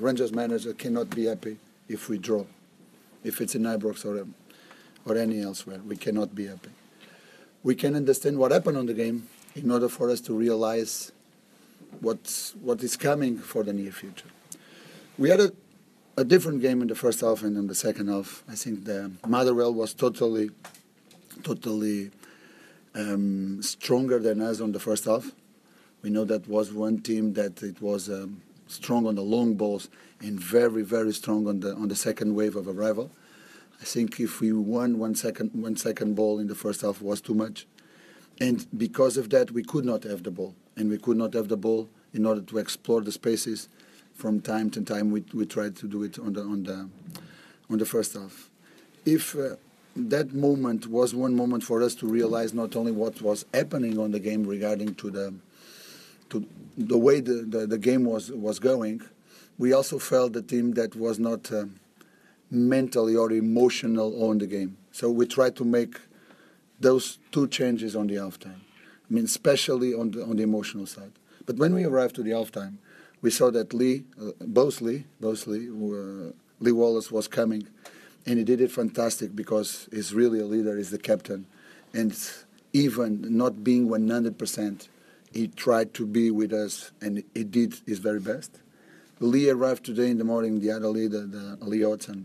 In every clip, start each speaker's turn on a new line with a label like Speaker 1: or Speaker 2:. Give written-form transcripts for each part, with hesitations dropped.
Speaker 1: Rangers manager cannot be happy if we draw. If it's in Ibrox or any elsewhere, we cannot be happy. We can understand what happened on the game in order for us to realize what is coming for the near future. We had a different game in the first half and in the second half. I think the Motherwell was totally stronger than us on the first half. We know that was one team that it was strong on the long balls and very, very strong on the second wave of arrival. I think if we won one second ball in the first half was too much. And because of that, we could not have the ball. And we could not have the ball in order to explore the spaces. From time to time, we tried to do it on the first half. If that moment was one moment for us to realize not only what was happening on the game regarding to the way the game was going, we also felt the team that was not mentally or emotional on the game. So we tried to make those two changes on the halftime. I mean, especially on the emotional side. But when we arrived to the halftime, we saw that Lee Wallace was coming, and he did it fantastic because he's really a leader, he's the captain. And even not being 100%, he tried to be with us, and he did his very best. Lee arrived today in the morning, the other Lee, the Lee Hodgson,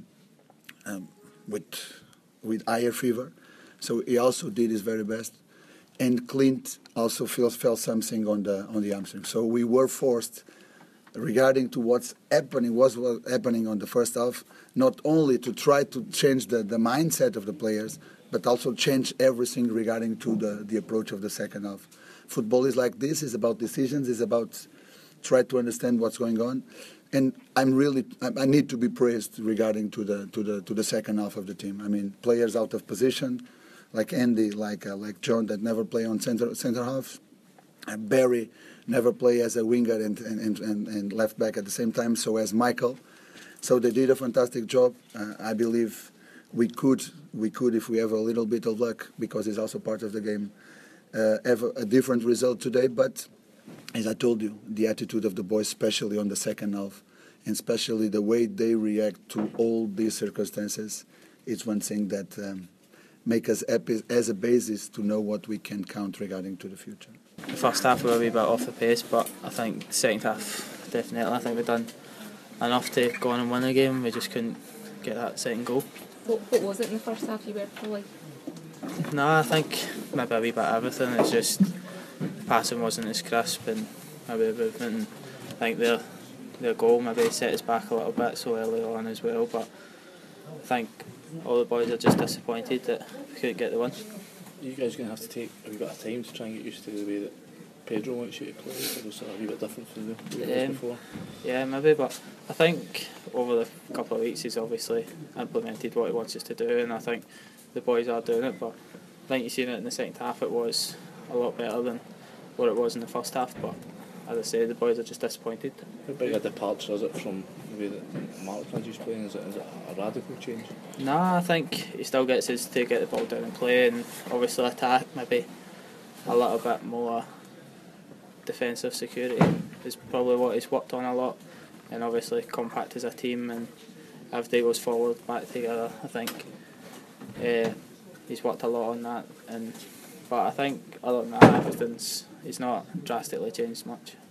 Speaker 1: with higher fever. So he also did his very best. And Clint also felt something on the hamstring. So we were forced, regarding to what's happening, was happening on the first half, not only to try to change the mindset of the players, but also change everything regarding to the approach of the second half. Football is like this, it's about decisions, it's about try to understand what's going on. And I need to be praised regarding to the second half of the team. I mean, players out of position, like Andy, like John, that never play on center half. Barry never play as a winger and left back at the same time, so as Michael. So they did a fantastic job. I believe we could, if we have a little bit of luck, because it's also part of the game, have a different result today. But as I told you, the attitude of the boys, especially on the second half, and especially the way they react to all these circumstances, is one thing that make us happy as a basis to know what we can count regarding to the future.
Speaker 2: The first half we were a wee bit off the pace, but I think the second half, definitely, I think we've done enough to go on and win the game. We just couldn't get that second goal.
Speaker 3: What was it in the first half you were pulling?
Speaker 2: No, I think maybe a wee bit of everything. It's just the passing wasn't as crisp and maybe the movement. I think their goal maybe set us back a little bit so early on as well, but I think all the boys are just disappointed that we couldn't get the win.
Speaker 4: You guys going to have to take a wee bit of time to try and get used to the way that Pedro wants you to play? It was a wee bit different from the way it was before. Yeah,
Speaker 2: maybe, but I think over the couple of weeks he's obviously implemented what he wants us to do, and I think the boys are doing it. But I think you've seen it in the second half, it was a lot better than what it was in the first half. But as I say, the boys are just disappointed.
Speaker 4: How big a departure is it from the way that Martins is playing? Is it a radical change?
Speaker 2: No, I think he still gets us to get the ball down and play, and obviously attack. Maybe a little bit more defensive security is probably what he's worked on a lot, and obviously compact as a team, and everybody goes forward back together. I think he's worked a lot on that, but I think other than that, he's not drastically changed much.